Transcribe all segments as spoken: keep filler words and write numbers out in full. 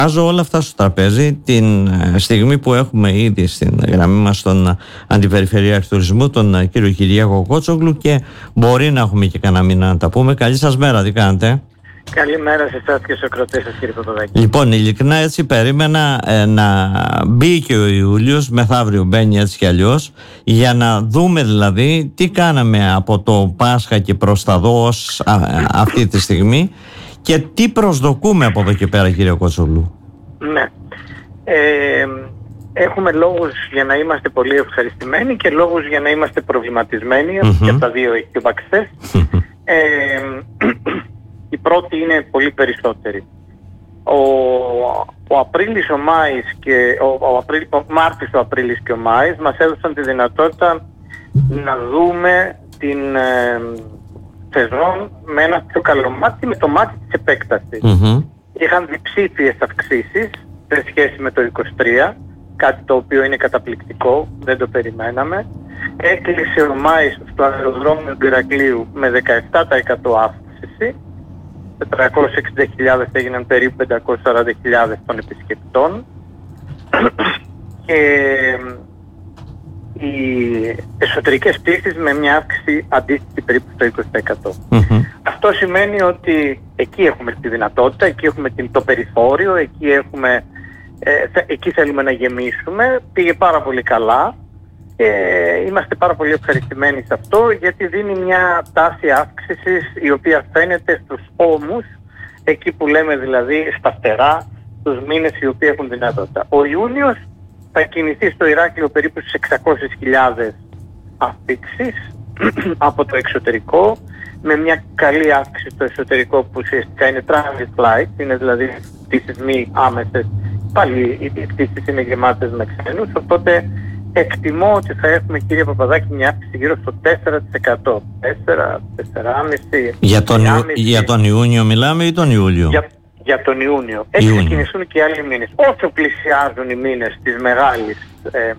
Βάζω όλα αυτά στο τραπέζι την στιγμή που έχουμε ήδη στην γραμμή μας τον Αντιπεριφερειάρχη Τουρισμού, τον κύριο Κυριάκο Κότσογλου, και μπορεί να έχουμε και κανένα μήνα να τα πούμε. Καλή σας μέρα, τι κάνετε? Καλημέρα σε εσάς και στους ακροατές σας, κύριε Παπαδάκη. Λοιπόν, ειλικρινά έτσι περίμενα ε, να μπει και ο Ιούλιος, μεθαύριο μπαίνει έτσι κι αλλιώς, για να δούμε δηλαδή τι κάναμε από το Πάσχα και προς τα δω ως α, αυτή τη στιγμή και τι προσδοκούμε από εδώ και πέρα, κύριε Κότσογλου. Ναι. Ε, έχουμε λόγους για να είμαστε πολύ ευχαριστημένοι και λόγους για να είμαστε προβληματισμένοι. Mm-hmm. Και από τα δύο έχει ο Μπαξές. ε, η πρώτη είναι πολύ περισσότερη. Ο, ο Απρίλης, ο Μάης και ο, ο, Απρίλ, ο Μάρτης, ο Απρίλης και ο Μάης μας έδωσαν τη δυνατότητα να δούμε την ε, σεζόν με ένα πιο καλό μάτι, με το μάτι της επέκτασης. Mm-hmm. Είχαν διψήφιες αυξήσεις σε σχέση με το είκοσι τρία, κάτι το οποίο είναι καταπληκτικό, δεν το περιμέναμε. Έκλεισε ο Μάης στο αεροδρόμιο του Ηρακλείου με δεκαεπτά τοις εκατό αύξηση. τετρακόσιες εξήντα χιλιάδες έγιναν περίπου πεντακόσιες σαράντα χιλιάδες των επισκεπτών. Και οι εσωτερικές πτήσεις με μια αύξηση αντίστοιχη περίπου στο είκοσι τοις εκατό. Mm-hmm. Αυτό σημαίνει ότι εκεί έχουμε τη δυνατότητα, εκεί έχουμε το περιθώριο, εκεί, έχουμε, ε, εκεί θέλουμε να γεμίσουμε. Πήγε πάρα πολύ καλά και είμαστε πάρα πολύ ευχαριστημένοι σε αυτό, γιατί δίνει μια τάση αύξησης η οποία φαίνεται στους ώμους, εκεί που λέμε δηλαδή στα φτερά, τους μήνες οι οποίοι έχουν δυνατότητα. Ο Ιούνιος θα κινηθεί στο Ηράκλειο περίπου στις εξακόσιες χιλιάδες αφήξεις από το εξωτερικό, με μια καλή αύξηση στο εσωτερικό που ουσιαστικά είναι transit flight, είναι δηλαδή πτήσεις μη άμεσες, πάλι οι πτήσεις είναι γεμάτες με ξένους, οπότε εκτιμώ ότι θα έχουμε, κύριε Παπαδάκη, μια αύξηση γύρω στο τέσσερα τοις εκατό. τέσσερα, τέσσερα κόμμα πέντε. Για τον, για τον Ιούνιο μιλάμε ή τον Ιούλιο? Για, για τον Ιούνιο. Έτσι θα κινηθούν και οι άλλοι μήνες. Όσο πλησιάζουν οι μήνες της μεγάλης ε,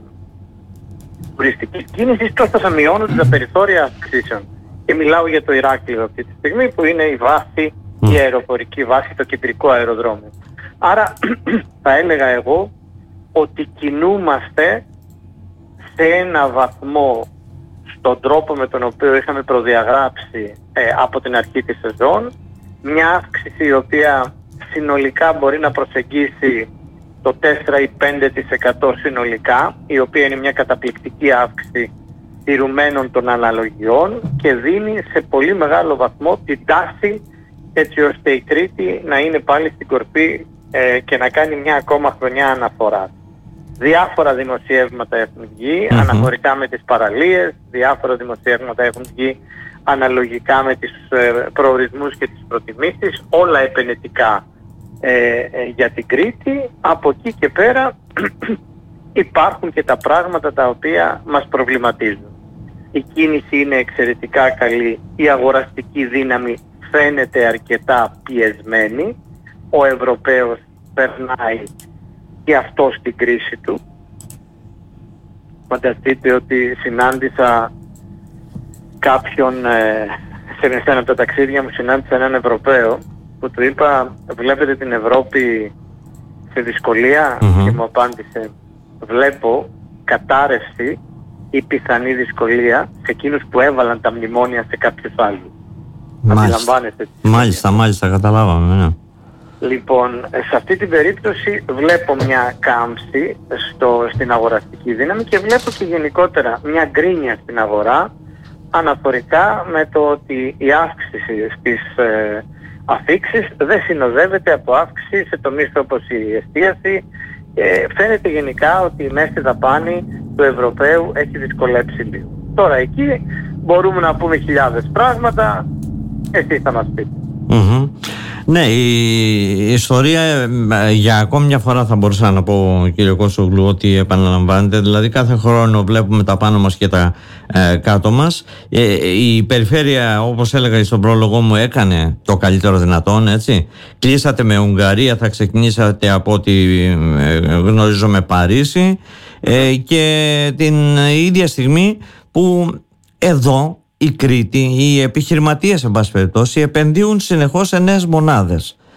τουριστικής κίνησης, τόσο θα μειώνουν τα περιθώρια αυξήσεων. Και μιλάω για το Ηράκλειο αυτή τη στιγμή, που είναι η βάση, mm. η αεροπορική βάση, το κεντρικό αεροδρόμιο. Άρα θα έλεγα εγώ ότι κινούμαστε σε ένα βαθμό στον τρόπο με τον οποίο είχαμε προδιαγράψει ε, από την αρχή της σεζόν, μια αύξηση η οποία συνολικά μπορεί να προσεγγίσει το τέσσερα ή πέντε τοις εκατό συνολικά, η οποία είναι μια καταπληκτική αύξηση τηρουμένων των αναλογιών και δίνει σε πολύ μεγάλο βαθμό την τάση, έτσι ώστε η Κρήτη να είναι πάλι στην κορφή ε, και να κάνει μια ακόμα χρονιά αναφοράς. Διάφορα δημοσιεύματα έχουν βγει mm-hmm. αναφορικά με τις παραλίες, διάφορα δημοσιεύματα έχουν βγει αναλογικά με τις ε, προορισμούς και τις προτιμήσεις, όλα επενετικά ε, ε, για την Κρήτη. Από εκεί και πέρα υπάρχουν και τα πράγματα τα οποία μας προβληματίζουν. Η κίνηση είναι εξαιρετικά καλή, η αγοραστική δύναμη φαίνεται αρκετά πιεσμένη, ο Ευρωπαίος περνάει και αυτό στην κρίση του. Φανταστείτε ότι συνάντησα κάποιον ε, σε ένα από τα ταξίδια μου, συνάντησα έναν Ευρωπαίο που του είπα, βλέπετε την Ευρώπη σε δυσκολία? Mm-hmm. Και μου απάντησε, βλέπω κατάρρευση ή πιθανή δυσκολία σε εκείνους που έβαλαν τα μνημόνια σε κάποιους άλλους. Αντιλαμβάνεστε? Μάλιστα, μάλιστα, καταλάβαμε, ναι. Λοιπόν, σε αυτή την περίπτωση βλέπω μια κάμψη στο, στην αγοραστική δύναμη και βλέπω και γενικότερα μια γκρίνια στην αγορά, αναφορικά με το ότι η αύξηση στις ε, αφήξεις δεν συνοδεύεται από αύξηση σε τομείς όπως η εστίαση. Ε, φαίνεται γενικά ότι η μέση δαπάνη του Ευρωπαίου έχει δυσκολέψει λίγο. Τώρα εκεί μπορούμε να πούμε χιλιάδες πράγματα, εσείς θα μας πείτε. Mm-hmm. Ναι, η ιστορία για ακόμη μια φορά θα μπορούσα να πω, κύριε Κότσογλου, ότι επαναλαμβάνεται. Δηλαδή κάθε χρόνο βλέπουμε τα πάνω μας και τα ε, κάτω μας. ε, Η περιφέρεια, όπως έλεγα στον πρόλογο μου, έκανε το καλύτερο δυνατόν, έτσι. Κλείσατε με Ουγγαρία, θα ξεκινήσατε από ό,τι ε, γνωρίζω με Παρίσι, ε, και την ίδια στιγμή που εδώ οι Κρήτη, οι επιχειρηματίες εν πάση περιπτώσει, επενδύουν συνεχώς σε νέες μονάδες.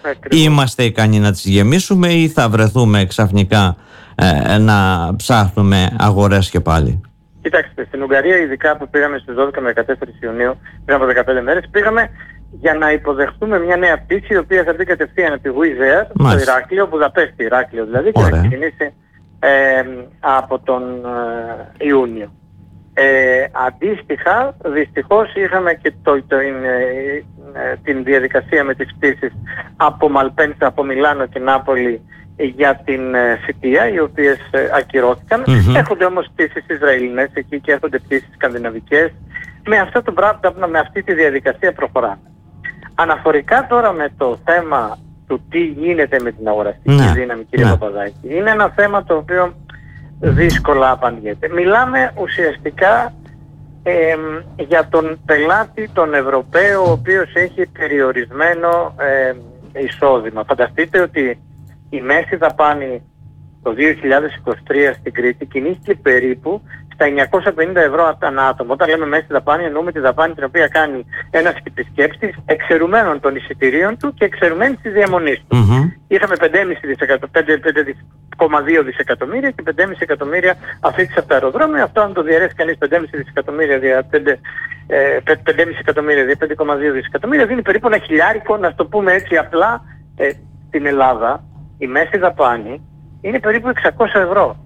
είμαστε ικανοί να τις γεμίσουμε ή θα βρεθούμε ξαφνικά ε, να ψάχνουμε αγορές και πάλι? Κοιτάξτε, στην Ουγγαρία ειδικά που πήγαμε στις δώδεκα με δεκατέσσερις Ιουνίου, πριν από δεκαπέντε μέρες, πήγαμε για να υποδεχτούμε μια νέα πτήση η οποία θα μπει κατευθείαν από τη Wizz Air στο Ηράκλειο, Βουδαπέστη Ηράκλειο δηλαδή, και θα ξεκινήσει ε, από τον ε, Ιούνιο. Ε, αντίστοιχα, δυστυχώς είχαμε και το, το, ε, ε, την διαδικασία με τις πτήσεις από Μαλπένσα, από Μιλάνο και Νάπολη για την ε, Σιτία, οι οποίες ε, ακυρώθηκαν. Mm-hmm. Έχονται όμως πτήσεις Ισραηλινές εκεί και έχονται πτήσεις σκανδιναβικές. Με, αυτό το πράγμα, με αυτή τη διαδικασία προχωράμε. Αναφορικά τώρα με το θέμα του τι γίνεται με την αγοραστική mm-hmm. δύναμη, κύριε mm-hmm. Παπαδάκη, είναι ένα θέμα το οποίο δύσκολα απαντιέται. Μιλάμε ουσιαστικά ε, για τον πελάτη, τον Ευρωπαίο, ο οποίος έχει περιορισμένο ε, εισόδημα. Φανταστείτε ότι η μέση δαπάνη το δύο χιλιάδες είκοσι τρία στην Κρήτη κινήθηκε περίπου στα εννιακόσια πενήντα ευρώ ανά άτομο. Όταν λέμε μέση δαπάνη, εννοούμε τη δαπάνη την οποία κάνει ένας επισκέπτης εξαιρουμένων των εισιτηρίων του και εξαιρουμένης της διαμονής του. Mm-hmm. Είχαμε πέντε κόμμα δύο δισεκατομμύρια και πέντε κόμμα πέντε εκατομμύρια αφήξεις από το αεροδρόμιο. Αυτό αν το διαιρέσει κανείς πέντε κόμμα πέντε δισεκατομμύρια δια πέντε κόμμα πέντε εκατομμύρια δια πέντε κόμμα δύο δισεκατομμύρια, δίνει περίπου ένα χιλιάρικο, να το πούμε έτσι απλά, ε, στην Ελλάδα. Η μέση δαπάνη είναι περίπου εξακόσια ευρώ.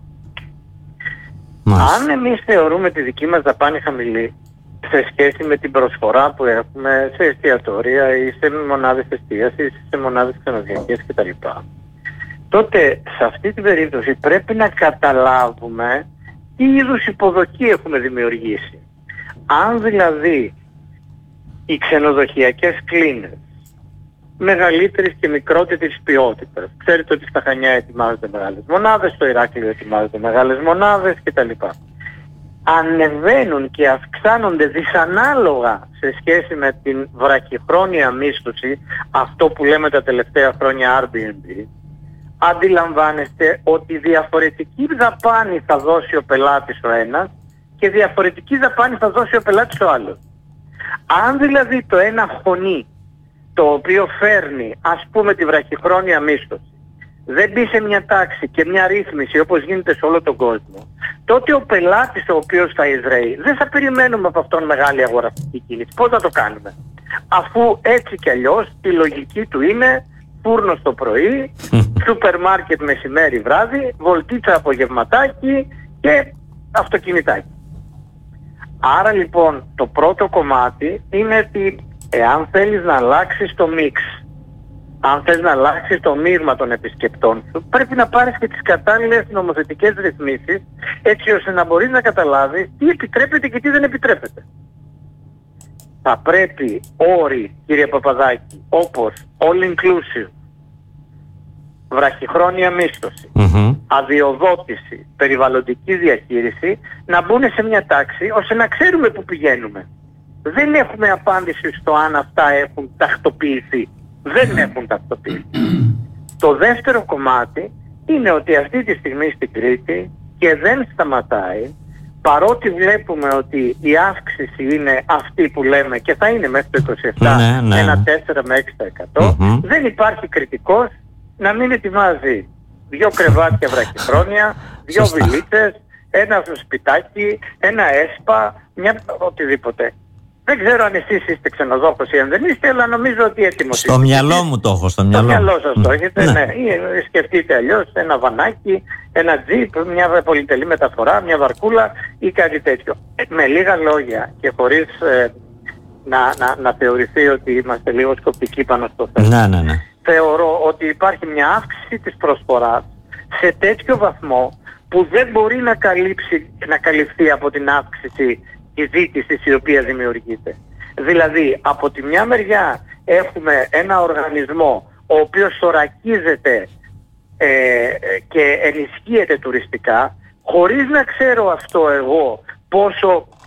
Μάλιστα. Αν εμείς θεωρούμε τη δική μας δαπάνη χαμηλή σε σχέση με την προσφορά που έχουμε σε εστιατόρια ή σε μονάδες εστίασης ή σε μονάδες ξενοδοχειακές κτλ., τότε σε αυτή την περίπτωση πρέπει να καταλάβουμε τι είδους υποδοχή έχουμε δημιουργήσει. Αν δηλαδή οι ξενοδοχειακές κλίνες μεγαλύτερης και μικρότερης ποιότητας, ξέρετε ότι στα Χανιά ετοιμάζονται μεγάλες μονάδες, στο Ηράκλειο ετοιμάζονται μεγάλες μονάδες κτλ., ανεβαίνουν και αυξάνονται δυσανάλογα σε σχέση με την βραχυχρόνια μίσθωση, αυτό που λέμε τα τελευταία χρόνια Airbnb, αντιλαμβάνεστε ότι διαφορετική δαπάνη θα δώσει ο πελάτης ο ένας και διαφορετική δαπάνη θα δώσει ο πελάτης ο άλλος. Αν δηλαδή το ένα χωνί, το οποίο φέρνει ας πούμε τη βραχυχρόνια μίσθωση, δεν μπει σε μια τάξη και μια ρύθμιση όπως γίνεται σε όλο τον κόσμο, τότε ο πελάτης ο οποίος θα εισραίει, δεν θα περιμένουμε από αυτόν μεγάλη αγοραστική κίνηση. Πώς θα το κάνουμε? Αφού έτσι κι αλλιώς η λογική του είναι φούρνος το πρωί, σούπερ μάρκετ μεσημέρι βράδυ, βολτίτσα απογευματάκι και αυτοκινητάκι. Άρα λοιπόν το πρώτο κομμάτι είναι ότι εάν θέλεις να αλλάξεις το μίξ, αν θέλεις να αλλάξεις το μείγμα των επισκεπτών σου, πρέπει να πάρεις και τις κατάλληλες νομοθετικές ρυθμίσεις, έτσι ώστε να μπορείς να καταλάβεις τι επιτρέπεται και τι δεν επιτρέπεται. Θα πρέπει όροι, κύριε Παπαδάκη, όπως all inclusive, βραχυχρόνια μίσθωση, mm-hmm. αδειοδότηση, περιβαλλοντική διαχείριση, να μπουν σε μια τάξη ώστε να ξέρουμε που πηγαίνουμε. Δεν έχουμε απάντηση στο αν αυτά έχουν τακτοποιηθεί. Δεν έχουν τακτοποιηθεί. Το δεύτερο κομμάτι είναι ότι αυτή τη στιγμή στην Κρήτη, και δεν σταματάει, παρότι βλέπουμε ότι η αύξηση είναι αυτή που λέμε και θα είναι μέχρι το είκοσι επτά, ναι, ναι. ένα τέσσερα με έξι τοις εκατό, mm-hmm. δεν υπάρχει κριτικός να μην ετοιμάζει δύο κρεβάτια βραχυχρόνια, δύο βιλίτσες, ένα σπιτάκι, ένα έσπα, μια οτιδήποτε. Δεν ξέρω αν εσείς είστε ξενοδόχος ή αν δεν είστε, αλλά νομίζω ότι έτοιμος στο είστε. Μυαλό μου το έχω, στο μυαλό. Στο μυαλό σας το έχετε, ναι. ναι. Ή σκεφτείτε αλλιώς ένα βανάκι, ένα τζιπ, μια πολυτελή μεταφορά, μια βαρκούλα ή κάτι τέτοιο. Με λίγα λόγια και χωρίς ε, να, να, να θεωρηθεί ότι είμαστε λίγο σκοπτικοί πάνω στο θέμα. Ναι, ναι, ναι. Θεωρώ ότι υπάρχει μια αύξηση της προσφοράς σε τέτοιο βαθμό που δεν μπορεί να, καλύψει, να καλυφθεί από την αύξηση η ζήτηση η οποία δημιουργείται. Δηλαδή, από τη μια μεριά έχουμε ένα οργανισμό ο οποίος θωρακίζεται ε, και ενισχύεται τουριστικά, χωρίς να ξέρω αυτό εγώ πόσο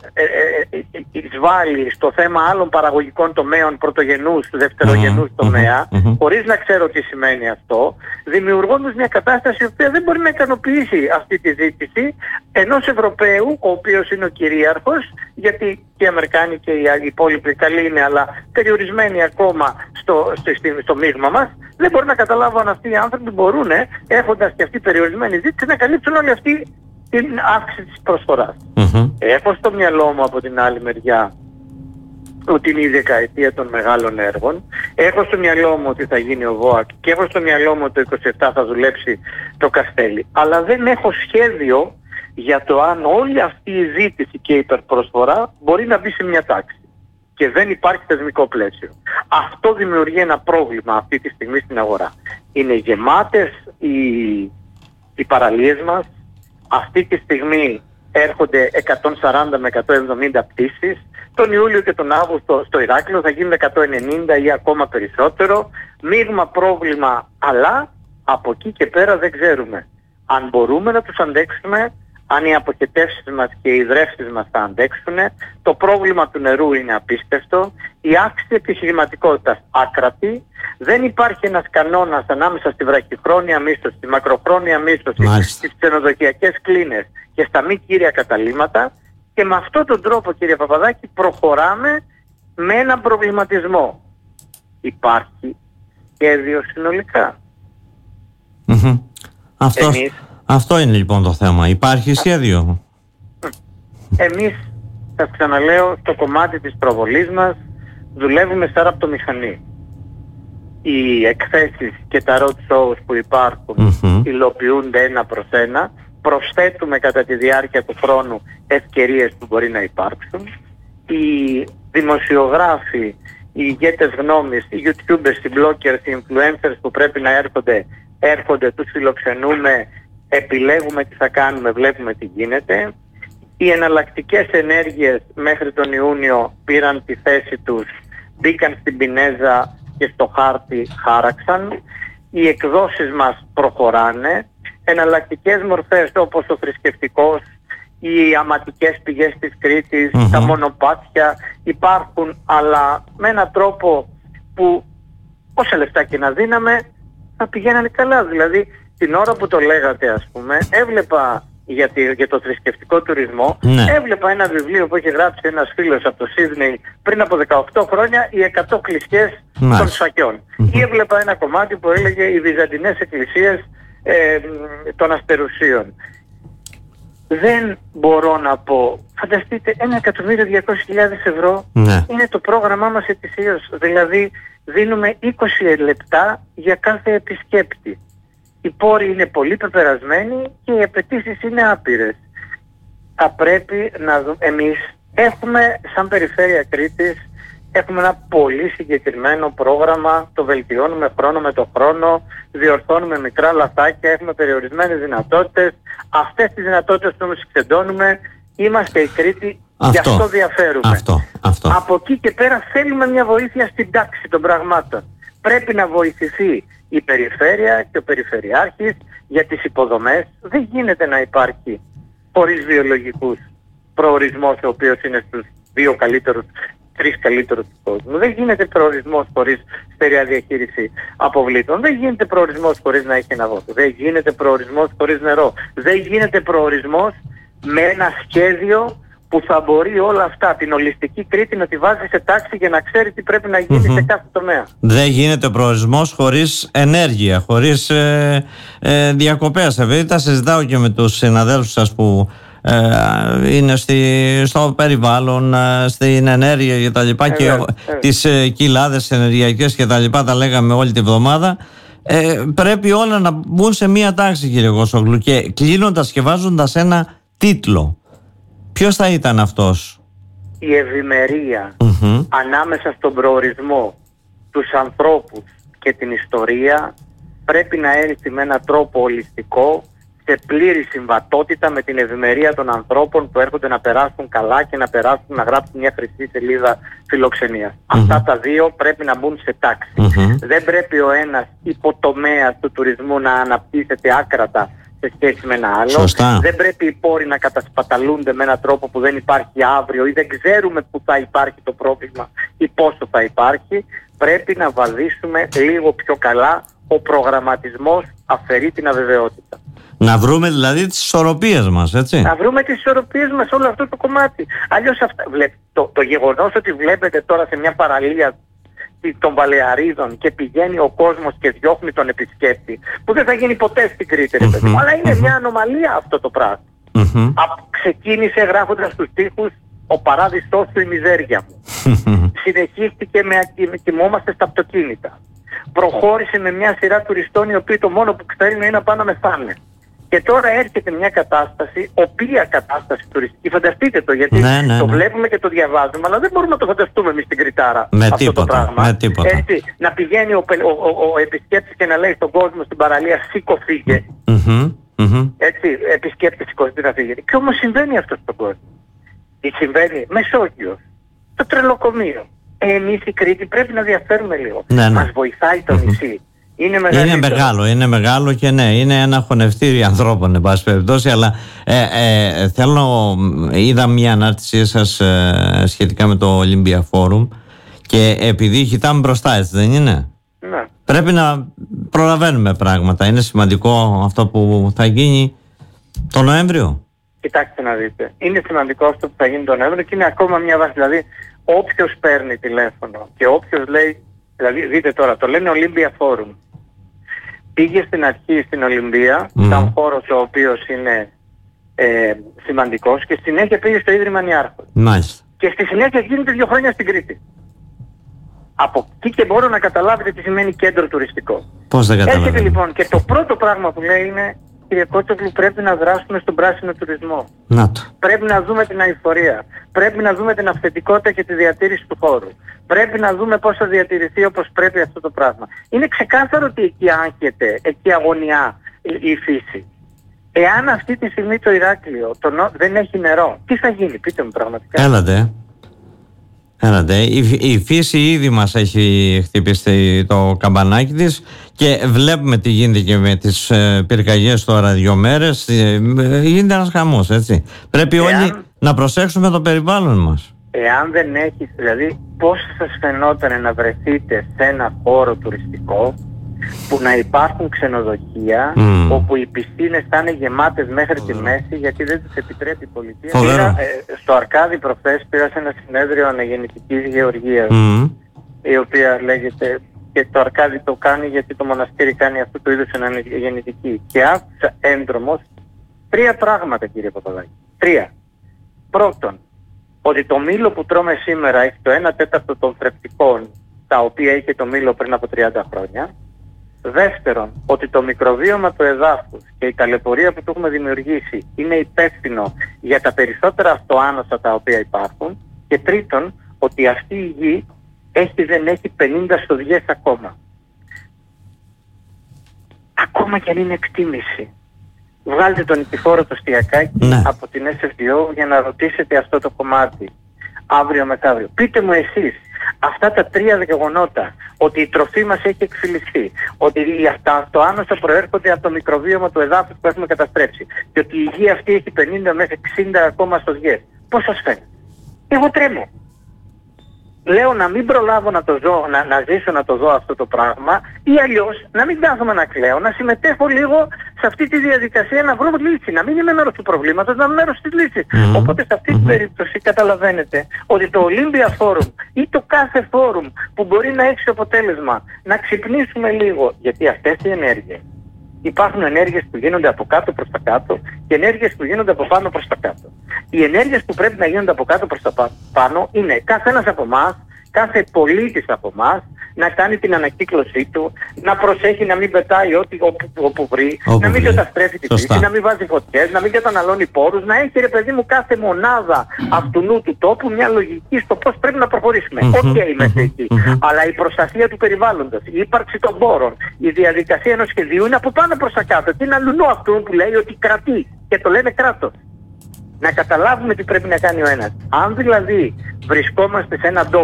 ε, ε, εισβάλλει στο θέμα άλλων παραγωγικών τομέων, πρωτογενούς, δευτερογενούς mm-hmm. τομέα, mm-hmm. χωρίς να ξέρω τι σημαίνει αυτό, δημιουργώντας μια κατάσταση η οποία δεν μπορεί να ικανοποιήσει αυτή τη ζήτηση ενός Ευρωπαίου, ο οποίος είναι ο κυρίαρχος, γιατί και οι Αμερικάνοι και οι υπόλοιποι καλοί είναι, αλλά περιορισμένοι ακόμα στο, στο, στο, στο μείγμα μας. Δεν μπορεί να καταλάβω αν αυτοί οι άνθρωποι μπορούν, έχοντας και αυτή περιορισμένη ζήτηση, να καλύψουν όλη αυτή την αύξηση της προσφοράς. Mm-hmm. Έχω στο μυαλό μου από την άλλη μεριά ότι είναι η δεκαετία των μεγάλων έργων. Έχω στο μυαλό μου ότι θα γίνει ο ΒΟΑΚ και έχω στο μυαλό μου ότι το είκοσι επτά θα δουλέψει το Καστέλι. Αλλά δεν έχω σχέδιο για το αν όλη αυτή η ζήτηση και η υπερπροσφορά μπορεί να μπει σε μια τάξη. Και δεν υπάρχει θεσμικό πλαίσιο. Αυτό δημιουργεί ένα πρόβλημα αυτή τη στιγμή στην αγορά. Είναι γεμάτες οι, οι παραλίες μας. Αυτή τη στιγμή έρχονται εκατόν σαράντα με εκατόν εβδομήντα πτήσεις. Τον Ιούλιο και τον Αύγουστο στο Ηράκλειο θα γίνουν εκατόν ενενήντα ή ακόμα περισσότερο. Μείγμα πρόβλημα, αλλά από εκεί και πέρα δεν ξέρουμε αν μπορούμε να τους αντέξουμε, αν οι αποχετεύσεις μας και οι δρεύσεις μας θα αντέξουν. Το πρόβλημα του νερού είναι απίστευτο. Η αύξηση επιχειρηματικότητας άκρατη. Δεν υπάρχει ένας κανόνας ανάμεσα στη βραχυχρόνια μίσθωση, στη μακροχρόνια μίσθωση, Μάλιστα. στις ξενοδοχειακές κλίνες και στα μη κύρια καταλύματα. Και με αυτόν τον τρόπο, κύριε Παπαδάκη, προχωράμε με έναν προβληματισμό. Υπάρχει σχέδιο συνολικά. Mm-hmm. Αυτός... Εμείς... Αυτό είναι λοιπόν το θέμα. Υπάρχει σχέδιο. Εμείς, σας ξαναλέω, στο κομμάτι της προβολής μας δουλεύουμε σαν ραπτομηχανή. Οι εκθέσεις και τα road shows που υπάρχουν mm-hmm. υλοποιούνται ένα προς ένα. Προσθέτουμε κατά τη διάρκεια του χρόνου ευκαιρίες που μπορεί να υπάρξουν. Οι δημοσιογράφοι, οι ηγέτες γνώμης, οι YouTubers, οι bloggers, οι influencers που πρέπει να έρχονται, έρχονται, τους φιλοξενούμε, επιλέγουμε τι θα κάνουμε, βλέπουμε τι γίνεται. Οι εναλλακτικές ενέργειες μέχρι τον Ιούνιο πήραν τη θέση τους, μπήκαν στην πινέζα και στο χάρτη χάραξαν. Οι εκδόσεις μας προχωράνε. Εναλλακτικές μορφές όπως ο θρησκευτικός, οι αματικές πηγές της Κρήτης, mm-hmm. τα μονοπάτια υπάρχουν, αλλά με έναν τρόπο που όσα λεφτά και να δίναμε θα πηγαίνανε καλά. Δηλαδή την ώρα που το λέγατε, ας πούμε, έβλεπα για, τη, για το θρησκευτικό τουρισμό, ναι. έβλεπα ένα βιβλίο που έχει γράψει ένας φίλος από το Σίδνεϊ πριν από δεκαοκτώ χρόνια, οι εκατό κλισιές Μάλιστα. των σφακιών. Mm-hmm. Ή έβλεπα ένα κομμάτι που έλεγε οι βυζαντινές εκκλησίες ε, των Αστερουσίων. Δεν μπορώ να πω, φανταστείτε, ένα εκατομμύριο διακόσιες χιλιάδες ευρώ ναι. είναι το πρόγραμμά μας ετησίως. Δηλαδή δίνουμε είκοσι λεπτά για κάθε επισκέπτη. Οι πόροι είναι πολύ πεπερασμένοι και οι απαιτήσεις είναι άπειρες. Θα πρέπει να δούμε, εμείς έχουμε σαν Περιφέρεια Κρήτης, έχουμε ένα πολύ συγκεκριμένο πρόγραμμα, το βελτιώνουμε χρόνο με το χρόνο, διορθώνουμε μικρά λαθάκια, έχουμε περιορισμένες δυνατότητες. Αυτές τις δυνατότητες που μας εξεντώνουμε, είμαστε η Κρήτη, γι' αυτό διαφέρουμε. Αυτό, αυτό. Από εκεί και πέρα θέλουμε μια βοήθεια στην τάξη των πραγμάτων. Πρέπει να βοηθηθεί η Περιφέρεια και ο Περιφερειάρχης για τις υποδομές. Δεν γίνεται να υπάρχει χωρίς βιολογικούς προορισμός, ο οποίος είναι στους δύο καλύτερους, τρεις καλύτερους του κόσμου. Δεν γίνεται προορισμός χωρίς στερεά διαχείριση αποβλήτων. Δεν γίνεται προορισμός χωρίς να έχει ένα βόθο. Δεν γίνεται προορισμός χωρίς νερό. Δεν γίνεται προορισμός με ένα σχέδιο που θα μπορεί όλα αυτά, την ολιστική Κρήτη, να τη βάζει σε τάξη για να ξέρει τι πρέπει να γίνει mm-hmm. σε κάθε τομέα. Δεν γίνεται προορισμός χωρίς ενέργεια, χωρίς ε, ε, διακοπές. Επειδή τα συζητάω και με τους συναδέλφους σας που ε, είναι στη, στο περιβάλλον, ε, στην ενέργεια και τα λοιπά, ε, και ε, ε. τις ε, κοιλάδες ενεργειακές και τα λοιπά, τα λέγαμε όλη τη βδομάδα. Ε, πρέπει όλα να μπουν σε μία τάξη, κύριε Κώσογλου, και κλείνοντας και βάζοντας ένα τίτλο. Ποιος θα ήταν αυτός? Η ευημερία mm-hmm. ανάμεσα στον προορισμό, τους ανθρώπους και την ιστορία πρέπει να έρθει με έναν τρόπο ολιστικό, σε πλήρη συμβατότητα με την ευημερία των ανθρώπων που έρχονται να περάσουν καλά και να περάσουν να γράψουν μια χρυσή σελίδα φιλοξενίας. Mm-hmm. Αυτά τα δύο πρέπει να μπουν σε τάξη. Mm-hmm. Δεν πρέπει ο ένας υποτομέας του τουρισμού να αναπτύσσεται άκρατα σε σχέση με ένα άλλο. Σωστά. Δεν πρέπει οι πόροι να κατασπαταλούνται με έναν τρόπο που δεν υπάρχει αύριο ή δεν ξέρουμε που θα υπάρχει το πρόβλημα ή πόσο θα υπάρχει. Πρέπει να βαδίσουμε λίγο πιο καλά. Ο προγραμματισμός αφαιρεί την αβεβαιότητα. Να βρούμε δηλαδή τις ισορροπίες μας, έτσι. Να βρούμε τις ισορροπίες μας σε όλο αυτό το κομμάτι. Αλλιώς αυτά, βλέπ, το, το γεγονός ότι βλέπετε τώρα σε μια παραλία των Βαλεαρίδων και πηγαίνει ο κόσμος και διώχνει τον επισκέπτη, που δεν θα γίνει ποτέ στην Κρήτη, mm-hmm, παιδί, αλλά είναι mm-hmm. μια ανομαλία αυτό το πράγμα. Mm-hmm. Α, ξεκίνησε γράφοντας τους στίχους «Ο παράδεισός σου η μιζέρια μου». Συνεχίστηκε με «Κοιμόμαστε στα αυτοκίνητα». Προχώρησε με μια σειρά τουριστών οι οποίοι το μόνο που ξέρουν είναι να πάνε να μεθάνε. Και τώρα έρχεται μια κατάσταση, οποία κατάσταση τουριστική, φανταστείτε το, γιατί ναι, ναι, το ναι. βλέπουμε και το διαβάζουμε, αλλά δεν μπορούμε να το φανταστούμε εμείς στην Κρητάρα με αυτό τίποτα, το πράγμα. Με τίποτα. Έτσι, να πηγαίνει ο, ο, ο, ο επισκέπτης και να λέει στον κόσμο στην παραλία «Σήκω φύγε». Mm-hmm, mm-hmm. Έτσι, επισκέπτης σηκωθεί να φύγει. Και όμως συμβαίνει αυτό στον κόσμο. Τι συμβαίνει? Μεσόγειος, το τρελοκομείο. Εμείς οι Κρήτη πρέπει να διαφέρουμε λίγο. Ναι, ναι. Μας βοηθάει το mm-hmm. νησί. Είναι, είναι μεγάλο, είναι μεγάλο και ναι, είναι ένα χωνευτήρι ανθρώπων, εν πάση περιπτώσει, αλλά ε, ε, θέλω, είδα μια ανάρτησή σας ε, σχετικά με το Olympia Forum και επειδή κοιτάμε μπροστά, έτσι δεν είναι? Ναι. Πρέπει να προλαβαίνουμε πράγματα. Είναι σημαντικό αυτό που θα γίνει το Νοέμβριο. Κοιτάξτε να δείτε, είναι σημαντικό αυτό που θα γίνει το Νοέμβριο και είναι ακόμα μια βάση, δηλαδή όποιος παίρνει τηλέφωνο και όποιος λέει, δηλαδή δείτε τώρα, το λένε Olympia Forum. Πήγε στην αρχή στην Ολυμπία, mm. ήταν χώρος ο οποίος είναι ε, σημαντικός και στη συνέχεια πήγε στο Ίδρυμα Νιάρχος. Μάλιστα. Και στη συνέχεια γίνεται δύο χρόνια στην Κρήτη. Από εκεί και μπορώ να καταλάβετε τι σημαίνει κέντρο τουριστικό. Πώς δεν καταλαβαίνω. Έρχεται λοιπόν και το πρώτο πράγμα που λέει είναι, κύριε Κότσογλου, πρέπει να δράσουμε στον πράσινο τουρισμό. Να το. Πρέπει να δούμε την αειφορία. Πρέπει να δούμε την αυθεντικότητα και τη διατήρηση του χώρου. Πρέπει να δούμε πώς θα διατηρηθεί όπως πρέπει αυτό το πράγμα. Είναι ξεκάθαρο ότι εκεί άγχεται, εκεί αγωνιά η, η φύση. Εάν αυτή τη στιγμή το Ηράκλειο το νο... δεν έχει νερό, τι θα γίνει? Πείτε μου πραγματικά. Έλατε. Έλατε. Η, η φύση ήδη μας έχει χτυπήσει το καμπανάκι της και βλέπουμε τι γίνεται και με τις ε, πυρκαγιές τώρα δύο μέρες. Ε, γίνεται ένας χαμός, έτσι. Πρέπει Εάν... όλοι να προσέξουμε το περιβάλλον μας. Εάν δεν έχεις, δηλαδή πώς σας φαινόταν να βρεθείτε σε ένα χώρο τουριστικό που να υπάρχουν ξενοδοχεία mm. όπου οι πισίνες θα είναι γεμάτες μέχρι mm. τη μέση γιατί δεν τους επιτρέπει η πολιτεία. Πήρα, ε, στο Αρκάδι προχθές πήρα σε ένα συνέδριο αναγεννητικής γεωργίας mm. η οποία λέγεται, και το Αρκάδι το κάνει γιατί το μοναστήρι κάνει αυτού του είδους αναγεννητική, και άκουσα έντρομος τρία πράγματα, κύριε Παπαδάκη. Τρία. Πρώτον, ότι το μήλο που τρώμε σήμερα έχει το ένα τέταρτο των θρεπτικών τα οποία είχε το μήλο πριν από τριάντα χρόνια. Δεύτερον, ότι το μικροβίωμα του εδάφους και η ταλαιπωρία που του έχουμε δημιουργήσει είναι υπεύθυνο για τα περισσότερα αυτοάνοσα τα οποία υπάρχουν. Και τρίτον, ότι αυτή η γη έχει δεν έχει πενήντα στοδιές ακόμα. Ακόμα και αν είναι εκτίμηση. Βγάλτε τον Νικηφόρο το Στιακάκι ναι. από την ες εφ ντι ο για να ρωτήσετε αυτό το κομμάτι. Αύριο μεθαύριο. Πείτε μου εσείς, αυτά τα τρία γεγονότα, ότι η τροφή μας έχει εκφυλιστεί, ότι τα αυτοάνοσα προέρχονται από το μικροβίωμα του εδάφους που έχουμε καταστρέψει και ότι η γη αυτή έχει πενήντα μέχρι εξήντα ακόμα στοδιές. Πώς σας φαίνεται? Εγώ τρέμω. Λέω να μην προλάβω να το ζω, να, να ζήσω να το δω αυτό το πράγμα, ή αλλιώς να μην κάθομαι να κλαίω, να συμμετέχω λίγο σε αυτή τη διαδικασία να βρω λύση, να μην είμαι μέρος του προβλήματος, να είμαι μέρος της λύσης. Mm-hmm. Οπότε σε αυτή την mm-hmm. περίπτωση καταλαβαίνετε ότι το Olympia Forum ή το κάθε forum που μπορεί να έχει αποτέλεσμα να ξυπνήσουμε λίγο, γιατί αυτές οι ενέργειες, υπάρχουν ενέργειες που γίνονται από κάτω προς τα κάτω και ενέργειες που γίνονται από πάνω προς τα κάτω. Οι ενέργειες που πρέπει να γίνονται από κάτω προς τα πάνω είναι κάθε ένας από εμάς, κάθε πολίτης από εμάς, να κάνει την ανακύκλωσή του, να προσέχει να μην πετάει ό,τι όπου, όπου βρει, όπου να μην καταστρέφει τη φύση, να μην βάζει φωτιές, να μην καταναλώνει πόρους, να έχει ρε παιδί μου κάθε μονάδα αυτού του τόπου μια λογική στο πώς πρέπει να προχωρήσουμε. Οκ, mm-hmm, okay, είμαστε mm-hmm, εκεί. Mm-hmm. Αλλά η προστασία του περιβάλλοντος, η ύπαρξη των πόρων, η διαδικασία ενός σχεδίου είναι από πάνω προς τα κάτω. Και είναι αλλουνό αυτό που λέει ότι κρατεί και το λένε κράτος. Να καταλάβουμε τι πρέπει να κάνει ο ένας. Αν δηλαδή βρισκόμαστε σε έναν τόπο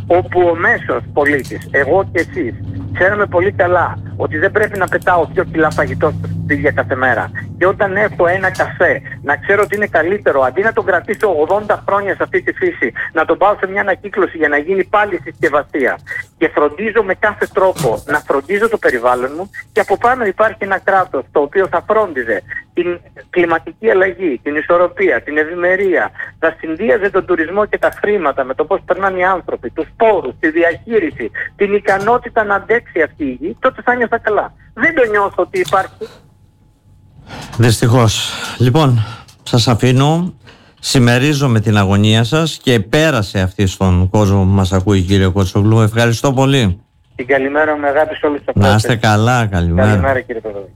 όπου ο μέσος πολίτης, εγώ και εσείς, ξέρουμε πολύ καλά ότι δεν πρέπει να πετάω δύο κιλά φαγητό στο σπίτι κάθε μέρα. Και όταν έχω ένα καφέ, να ξέρω ότι είναι καλύτερο, αντί να τον κρατήσω ογδόντα χρόνια σε αυτή τη φύση, να τον πάω σε μια ανακύκλωση για να γίνει πάλι συσκευασία. Και φροντίζω με κάθε τρόπο να φροντίζω το περιβάλλον μου, και από πάνω υπάρχει ένα κράτος το οποίο θα φρόντιζε την κλιματική αλλαγή, την ισορροπία, την ευημερία, θα συνδύαζε τον τουρισμό και τα χρήματα με το πώς περνάνε οι άνθρωποι, τους πόρους, τη διαχείριση, την ικανότητα να αντέξει αυτή η γη, τότε θα νιώθω καλά. Δεν το νιώθω ότι υπάρχει. Δυστυχώς. Λοιπόν, σας αφήνω. Συμμερίζομαι την αγωνία σας και πέρασε αυτή στον κόσμο που μας ακούει, κύριε Κοτσογλού. Ευχαριστώ πολύ. Την καλημέρα με αγάπη σε όλους τους Να είστε καλά, καλημέρα. Καλημέρα, κύριε Παπαδάκη.